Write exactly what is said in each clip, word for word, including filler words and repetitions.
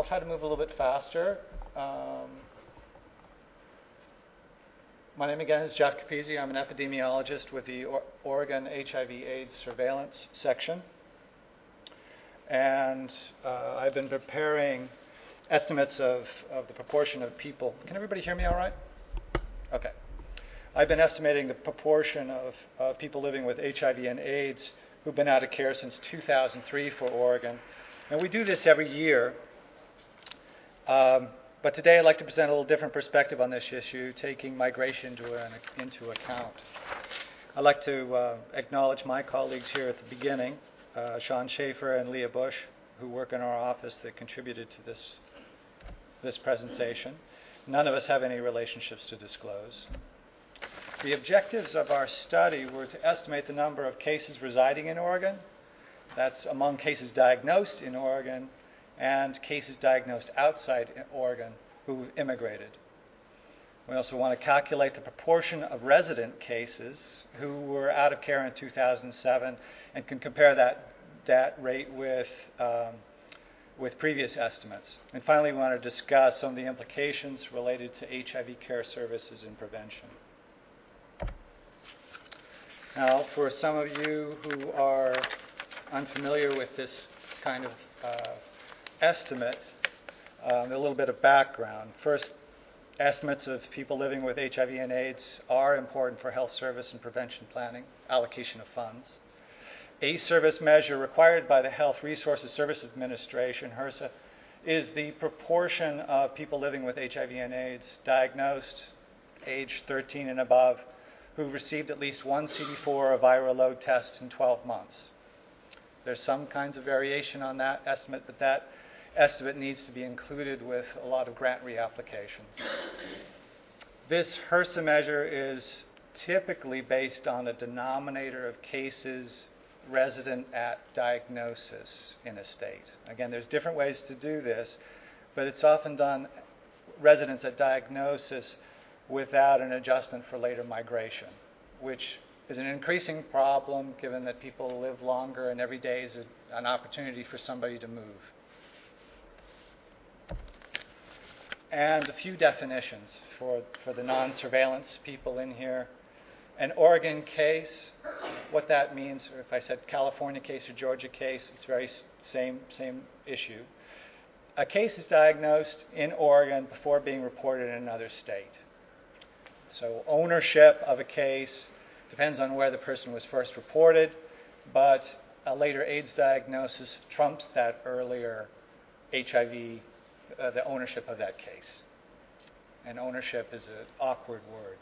I'll try to move a little bit faster. Um, my name again is Jeff Capizzi. I'm an epidemiologist with the or- Oregon H I V AIDS Surveillance Section. And uh, I've been preparing estimates of, of the proportion of people. Can everybody hear me all right? Okay. I've been estimating the proportion of uh, people living with H I V and AIDS who've been out of care since two thousand three for Oregon. And we do this every year. Um, but today I'd like to present a little different perspective on this issue, taking migration to an, into account. I'd like to uh, acknowledge my colleagues here at the beginning, uh, Sean Schaefer and Leah Bush, who work in our office that contributed to this, this presentation. None of us have any relationships to disclose. The objectives of our study were to estimate the number of cases residing in Oregon. That's among cases diagnosed in Oregon and cases diagnosed outside Oregon who immigrated. We also want to calculate the proportion of resident cases who were out of care in two thousand seven and can compare that, that rate with, um, with previous estimates. And finally, we want to discuss some of the implications related to H I V care services and prevention. Now, for some of you who are unfamiliar with this kind of uh, estimate, um, a little bit of background. First, estimates of people living with H I V and AIDS are important for health service and prevention planning, allocation of funds. A service measure required by the Health Resources Service Administration, HRSA, is the proportion of people living with H I V and AIDS diagnosed, age thirteen and above, who received at least one C D four or viral load test in twelve months. There's some kinds of variation on that estimate, but that estimate needs to be included with a lot of grant reapplications. This HRSA measure is typically based on a denominator of cases resident at diagnosis in a state. Again, there's different ways to do this, but it's often done residents at diagnosis without an adjustment for later migration, which is an increasing problem given that people live longer and every day is a, an opportunity for somebody to move. And a few definitions for, for the non-surveillance people in here. An Oregon case, what that means, or if I said California case or Georgia case, it's very same, same issue. A case is diagnosed in Oregon before being reported in another state. So ownership of a case depends on where the person was first reported, but a later AIDS diagnosis trumps that earlier H I V, uh, the ownership of that case. And ownership is an awkward word.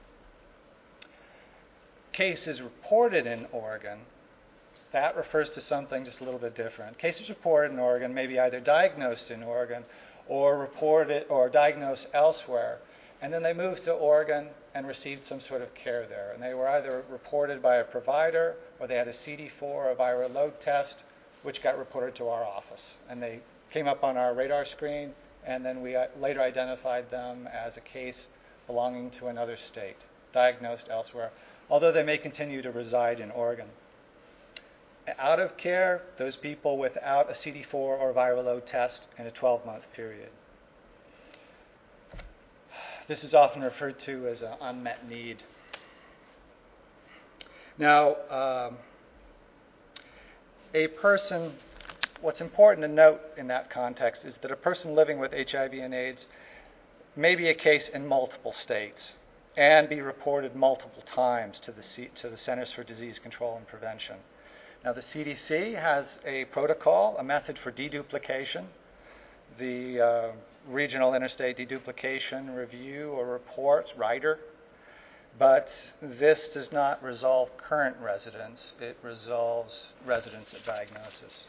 Case is reported in Oregon. That refers to something just a little bit different. Cases reported in Oregon may be either diagnosed in Oregon or reported or diagnosed elsewhere. And then they moved to Oregon and received some sort of care there. And they were either reported by a provider or they had a C D four or viral load test, which got reported to our office. And they came up on our radar screen, and then we later identified them as a case belonging to another state, diagnosed elsewhere, although they may continue to reside in Oregon. Out of care, those people without a C D four or viral load test in a twelve-month period. This is often referred to as an unmet need. Now, um, a person, what's important to note in that context is that a person living with H I V and AIDS may be a case in multiple states and be reported multiple times to the, C- to the Centers for Disease Control and Prevention. Now, the C D C has a protocol, a method for deduplication. The uh, Regional Interstate Deduplication Review or Report, RIDER, but this does not resolve current residents. It resolves residents at diagnosis.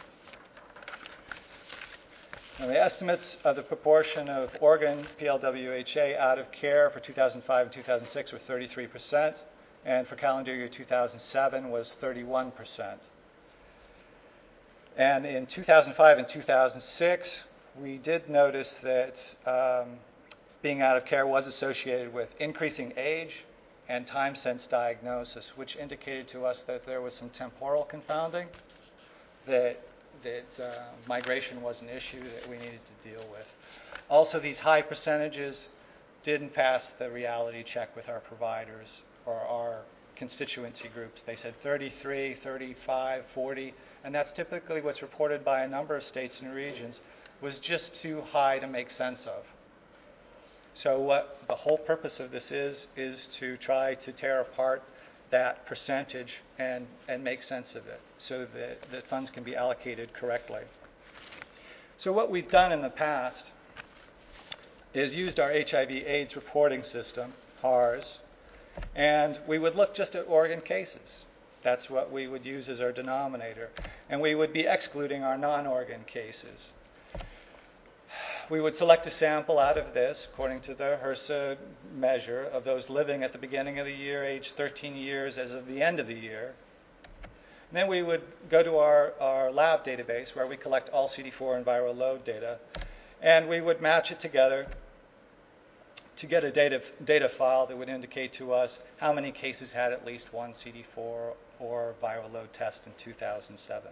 Now, the estimates of the proportion of Oregon P L W H A out of care for two thousand five and two thousand six were thirty-three percent, and for calendar year two thousand seven was thirty-one percent. And in two thousand five and two thousand six, we did notice that um, being out of care was associated with increasing age and time since diagnosis, which indicated to us that there was some temporal confounding, that that uh, migration was an issue that we needed to deal with. Also, these high percentages didn't pass the reality check with our providers or our constituency groups. They said thirty-three, thirty-five, forty, and that's typically what's reported by a number of states and regions, was just too high to make sense of. So what the whole purpose of this is, is to try to tear apart that percentage and, and make sense of it so that, that funds can be allocated correctly. So what we've done in the past is used our H I V AIDS reporting system, H A R S, and we would look just at Oregon cases. That's what we would use as our denominator. And we would be excluding our non-Oregon cases. We would select a sample out of this, according to the HRSA measure, of those living at the beginning of the year, age thirteen years as of the end of the year. And then we would go to our, our lab database, where we collect all C D four and viral load data, and we would match it together to get a data, data file that would indicate to us how many cases had at least one C D four or viral load test in two thousand seven.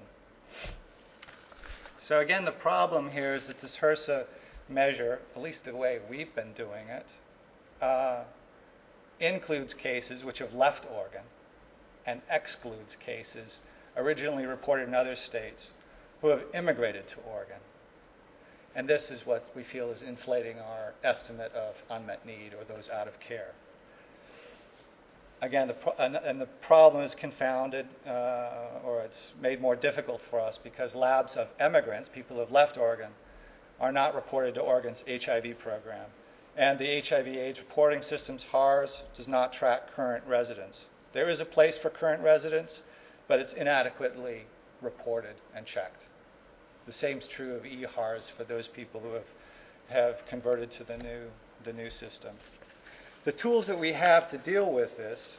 So again, the problem here is that this HRSA measure, at least the way we've been doing it, uh, includes cases which have left Oregon and excludes cases originally reported in other states who have immigrated to Oregon. And this is what we feel is inflating our estimate of unmet need or those out of care. Again, the pro- and, and the problem is confounded, uh, or it's made more difficult for us because labs of immigrants, people who have left Oregon, are not reported to Oregon's H I V program. And the H I V AIDS reporting system's H A R S does not track current residents. There is a place for current residents, but it's inadequately reported and checked. The same is true of E H A R S for those people who have, have converted to the new, the new system. The tools that we have to deal with this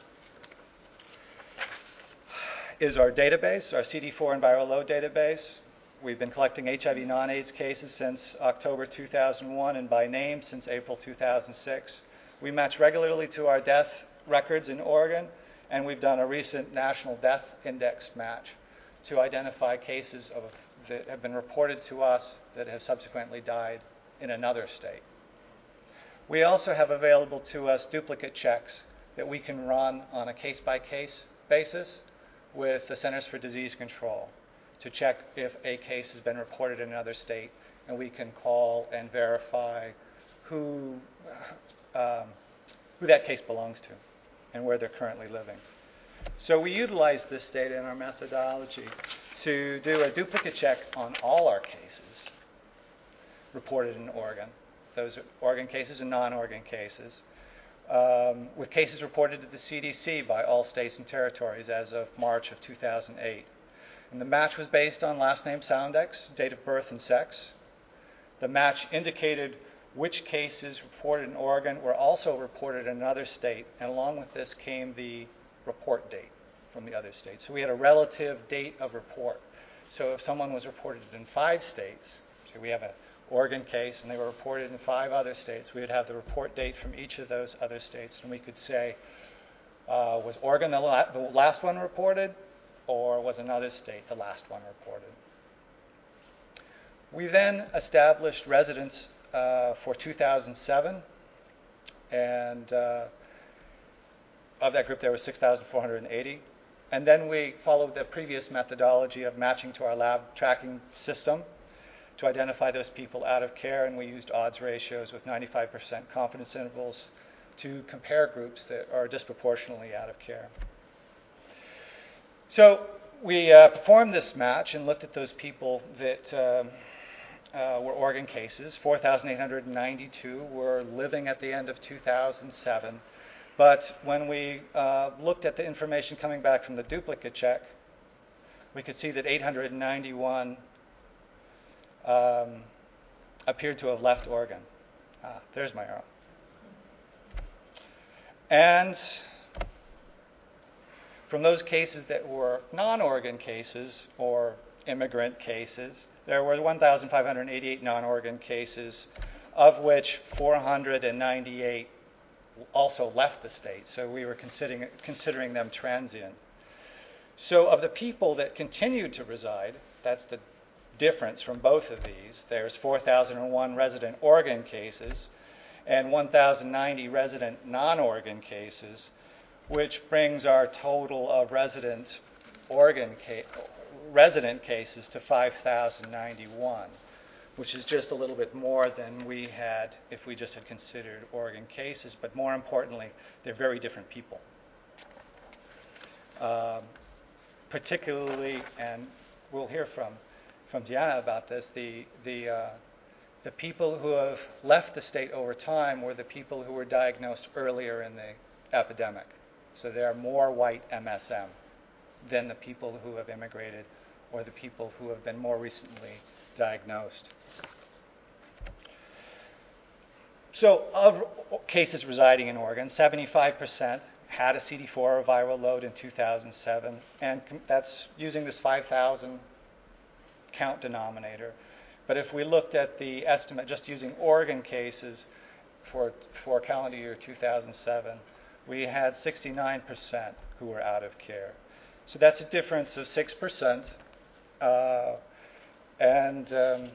is our database, our C D four and viral load database. We've been collecting H I V non-AIDS cases since October two thousand one and by name since April two thousand six. We match regularly to our death records in Oregon, and we've done a recent National Death Index match to identify cases of, that have been reported to us that have subsequently died in another state. We also have available to us duplicate checks that we can run on a case-by-case basis with the Centers for Disease Control to check if a case has been reported in another state, and we can call and verify who, um, who that case belongs to and where they're currently living. So we utilize this data in our methodology to do a duplicate check on all our cases reported in Oregon. Those are Oregon cases and non-Oregon cases, um, with cases reported to the C D C by all states and territories as of March of two thousand eight. And the match was based on last name Soundex, date of birth, and sex. The match indicated which cases reported in Oregon were also reported in another state, and along with this came the report date from the other state. So we had a relative date of report. So if someone was reported in five states, so we have a Oregon case, and they were reported in five other states, we would have the report date from each of those other states, and we could say, uh, was Oregon the, la- the last one reported, or was another state the last one reported? We then established residents uh, for two thousand seven, and uh, of that group there was six thousand four hundred eighty. And then we followed the previous methodology of matching to our lab tracking system to identify those people out of care, and we used odds ratios with ninety-five percent confidence intervals to compare groups that are disproportionately out of care. So we uh, performed this match and looked at those people that um, uh, were Oregon cases. four thousand eight hundred ninety-two were living at the end of two thousand seven. But when we uh, looked at the information coming back from the duplicate check, we could see that eight hundred ninety-one Um, appeared to have left Oregon. Ah, there's my arrow. And from those cases that were non-Oregon cases or immigrant cases, there were one thousand five hundred eighty-eight non-Oregon cases, of which four hundred ninety-eight also left the state. So we were considering, considering them transient. So of the people that continued to reside, that's the difference from both of these. There's four thousand one resident Oregon cases and one thousand ninety resident non-Oregon cases, which brings our total of resident Oregon ca- resident cases to five thousand ninety-one, which is just a little bit more than we had if we just had considered Oregon cases. But more importantly, they're very different people. Um, particularly, and we'll hear from from Diana about this, the the uh, the people who have left the state over time were the people who were diagnosed earlier in the epidemic. So there are more white M S M than the people who have immigrated or the people who have been more recently diagnosed. So of cases residing in Oregon, seventy-five percent had a C D four or viral load in two thousand seven, and com- that's using this five thousand count denominator. But if we looked at the estimate just using Oregon cases for, for calendar year two thousand seven, we had sixty-nine percent who were out of care. So that's a difference of six percent. Uh, and um,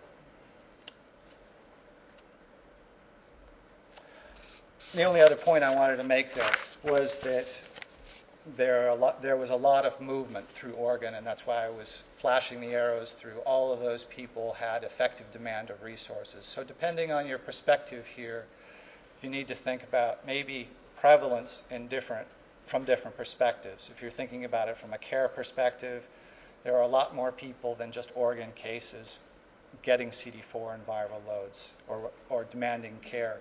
the only other point I wanted to make there was that there, are a lot, there was a lot of movement through Oregon, and that's why I was flashing the arrows through. All of those people had effective demand of resources. So depending on your perspective here, you need to think about maybe prevalence in different, from different perspectives. If you're thinking about it from a care perspective, there are a lot more people than just Oregon cases getting C D four and viral loads or, or demanding care.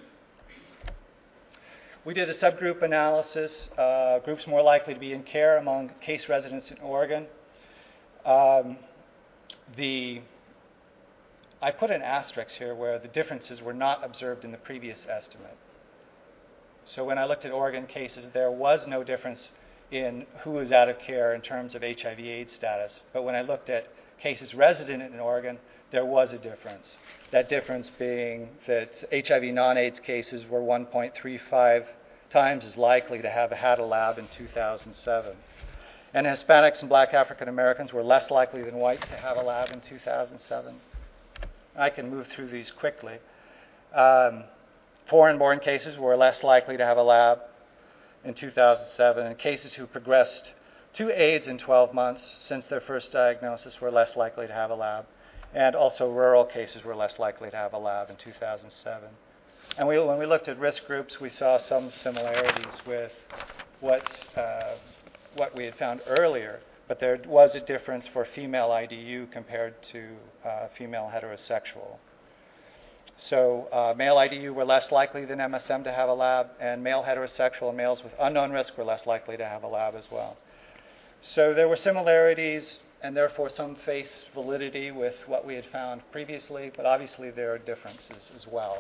We did a subgroup analysis, uh, groups more likely to be in care among case residents in Oregon. Um, the, I put an asterisk here where the differences were not observed in the previous estimate. So when I looked at Oregon cases, there was no difference in who was out of care in terms of H I V AIDS status. But when I looked at cases resident in Oregon, there was a difference. That difference being that H I V non-AIDS cases were one point three five times as likely to have had a lab in two thousand seven. And Hispanics and Black African Americans were less likely than whites to have a lab in two thousand seven. I can move through these quickly. Um, foreign-born cases were less likely to have a lab in two thousand seven, and cases who progressed to AIDS in twelve months since their first diagnosis were less likely to have a lab. And also rural cases were less likely to have a lab in two thousand seven. And we, when we looked at risk groups, we saw some similarities with what's, uh, what we had found earlier, but there was a difference for female I D U compared to uh, female heterosexual. So uh, male I D U were less likely than M S M to have a lab, and male heterosexual and males with unknown risk were less likely to have a lab as well. So there were similarities and therefore some face validity with what we had found previously, but obviously there are differences as well.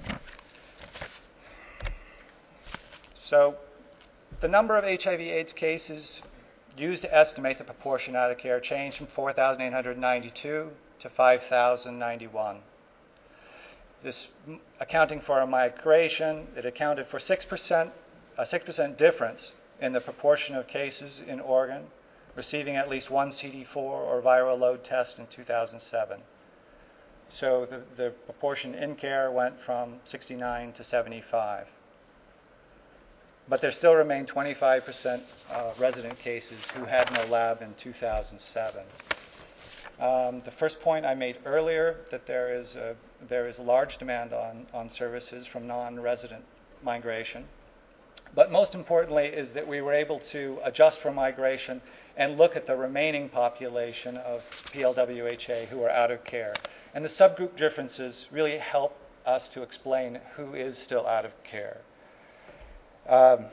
So the number of H I V AIDS cases used to estimate the proportion out of care changed from four thousand eight hundred ninety-two to five thousand ninety-one. This, accounting for a migration, it accounted for six percent, a six percent difference in the proportion of cases in Oregon receiving at least one C D four or viral load test in two thousand seven. So the, the proportion in care went from sixty-nine to seventy-five. But there still remain twenty-five percent uh, resident cases who had no lab in two thousand seven. Um, the first point I made earlier, that there is a, there is a large demand on, on services from non-resident migration. But most importantly is that we were able to adjust for migration and look at the remaining population of P L W H A who are out of care. And the subgroup differences really help us to explain who is still out of care. Um,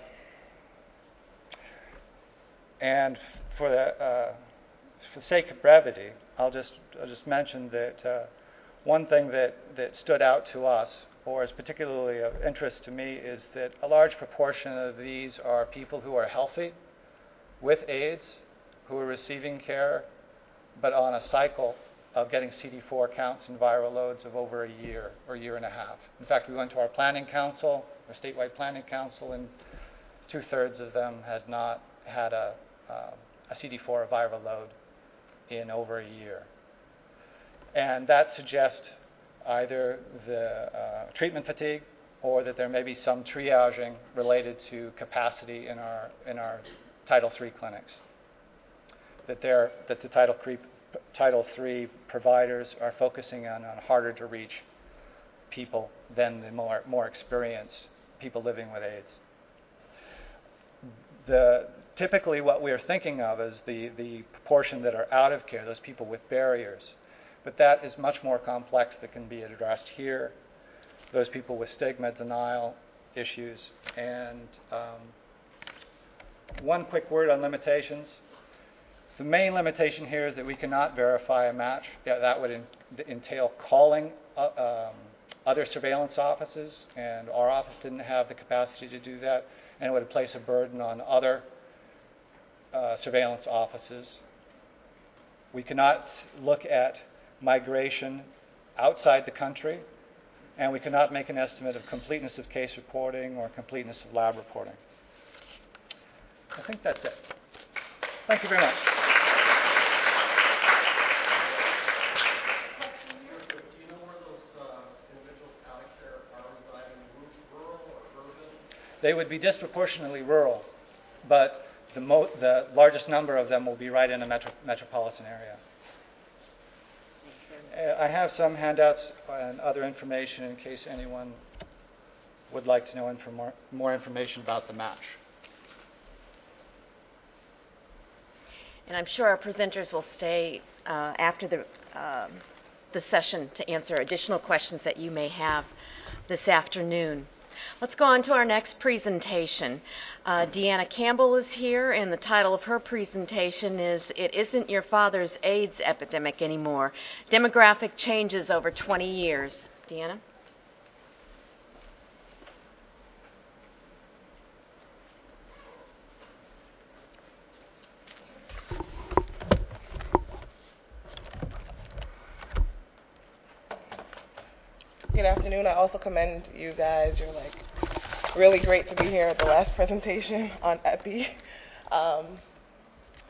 and for the, uh, for the sake of brevity, I'll just, I'll just mention that uh, one thing that, that stood out to us, or is particularly of interest to me, is that a large proportion of these are people who are healthy with AIDS, who are receiving care, but on a cycle of getting C D four counts and viral loads of over a year or year and a half. In fact, we went to our planning council, our statewide planning council, and two-thirds of them had not had a, uh, a C D four viral load in over a year. And that suggests either the uh, treatment fatigue or that there may be some triaging related to capacity in our in our Title three clinics. That there that the Title three Title three providers are focusing on, on harder to reach people than the more more experienced people living with AIDS. The typically what we are thinking of is the the proportion that are out of care, those people with barriers. But that is much more complex that can be addressed here. Those people with stigma, denial issues. And um, one quick word on limitations. The main limitation here is that we cannot verify a match. Yeah, that would in, entail calling uh, um, other surveillance offices, and our office didn't have the capacity to do that, and it would place a burden on other uh, surveillance offices. We cannot look at migration outside the country, and we cannot make an estimate of completeness of case reporting or completeness of lab reporting. I think that's it. Thank you very much. Do you know where those uh, individuals out of care are residing, rural or urban? They would be disproportionately rural, but the, mo- the largest number of them will be right in a metro- metropolitan area. I have some handouts and other information in case anyone would like to know inf- more, more information about the match. And I'm sure our presenters will stay uh, after the, um, the session to answer additional questions that you may have this afternoon. Let's go on to our next presentation. Uh, Deanna Campbell is here, and the title of her presentation is It Isn't Your Father's AIDS Epidemic Anymore, Demographic Changes Over twenty years. Deanna? Good afternoon. I also commend you guys. You're like really great to be here at the last presentation on epi. Um,